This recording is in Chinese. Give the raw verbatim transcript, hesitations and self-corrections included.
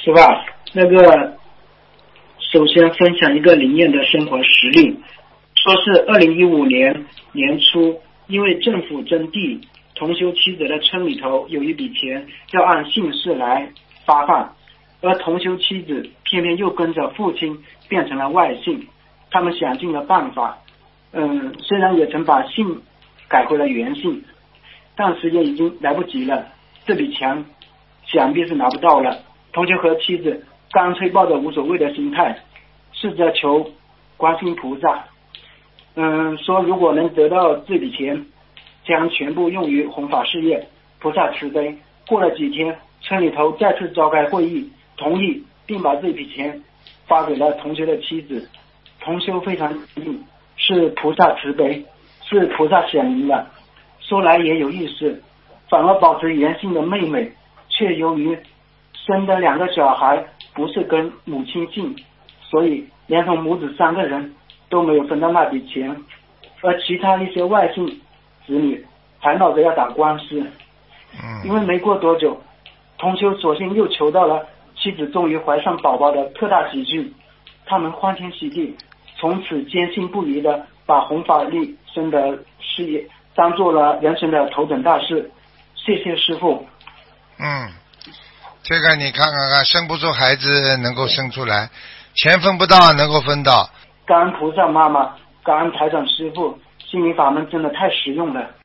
是吧？那个，首先分享一个灵验的生活实例，说是二零一五年年初，因为政府征地，同修妻子的村里头有一笔钱要按姓氏来发放，而同修妻子偏偏又跟着父亲变成了外姓，他们想尽了办法，嗯，虽然也曾把姓改回了原姓，但时间已经来不及了，这笔钱想必是拿不到了。同修和妻子干脆抱着无所谓的心态，试着求观世音菩萨，嗯，说如果能得到这笔钱，将全部用于弘法事业，菩萨慈悲。过了几天，村里头再次召开会议，同意并把这笔钱发给了同修的妻子。同修非常高兴，是菩萨慈悲，是菩萨显灵了。说来也有意思，反而保持原姓的妹妹，却由于生的两个小孩不是跟母亲姓，所以连同母子三个人都没有分到那笔钱，而其他一些外姓子女还闹着要打官司。因为没过多久，同修索性又求到了妻子终于怀上宝宝的特大喜讯，他们欢天喜地，从此坚信不疑的把弘法利生的事业当做了人生的头等大事。谢谢师父。 嗯，这个你看看看，生不出孩子能够生出来，钱分不到能够分到。 感恩菩萨妈妈，感恩台长师父，心灵法门真的太实用了。